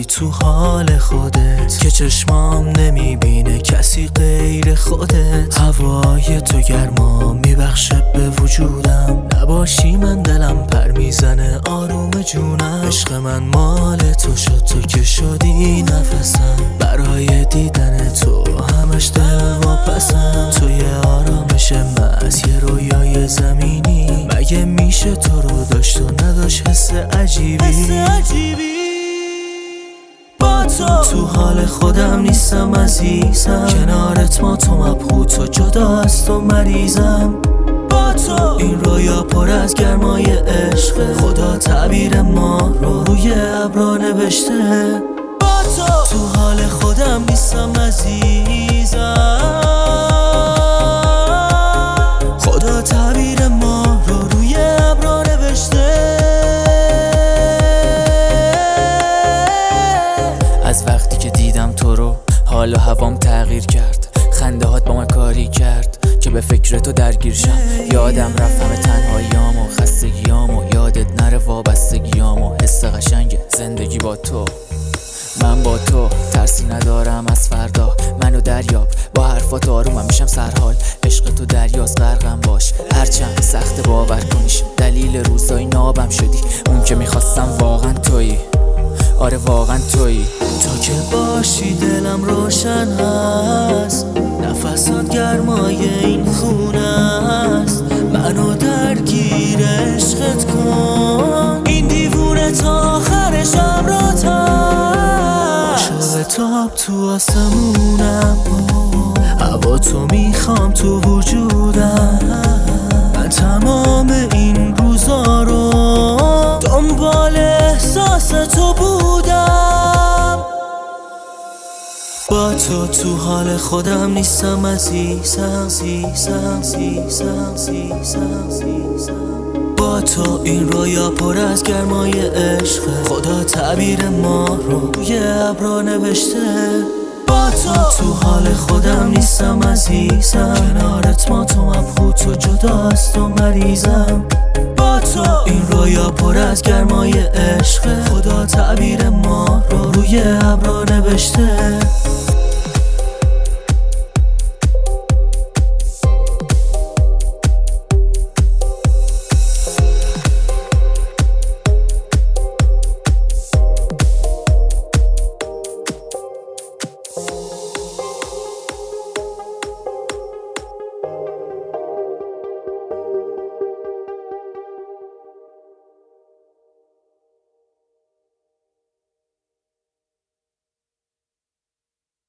انقدری تو حال خودت که چشمام نمیبینه کسی غیر خودت. هوای تو گرما میبخشه به وجودم، نباشی من دلم پر میزنه آروم جونم. عشق من مال تو شد، تو که شدی نفسم، برای دیدن تو همش دل واپسم. تو یه آرامش محض، یه رویای زمینی، مگه میشه تو رو داشت و نداشت حس عجیبی. با تو حال خودم نیستم عزیزم، کنارت ما تو مبهوت و جدا از تو مریضم. با تو این رویا پر از گرمای عشق، خدا تعبیر ما رو روی ابرا نوشته. با تو حال خودم نیستم عزیزم، خدا تعبیر ما رو روی ابرا نوشته. از وقتی که دیدم تو رو حال و هوام تغییر کرد، خنده هات با من کاری کرد که به فکر تو درگیر شم. یادم رفت همه تنهاییام و خستگیام و یادت نره وابستگیام و حس قشنگ زندگی با تو. من با تو ترسی ندارم از فردا، منو دریاب با حرفات آرومم میشم سرحال. عشق تو دریاست غرقم باش، هرچند سخت باور کنیش، دلیل روزای نابم شدی. اون که میخواستم واقعا تویی، آره واقعا تویی. تو که باشی دلم روشن هست، نفسات گرمای این خونه است. منو درگیر عشقت کن، این دیوونه تا آخر شب را عاشق تاب تو آسمونم، هوا تو میخوام تو وجودم. من تمام این روزا رو دنبال احساس تو بودم. با تو حال خودم نیستم عزیزم. با تو این رویا پر از گرمای عشق، خدا تعبیر ما رو روی ابرا نوشته. با تو حال خودم نیستم عزیزم، کنارت ما تو مبهوت و جدا از تو مریضم. با تو این رویا پر از گرمای عشق، خدا تعبیر ما رو روی ابرا نوشته.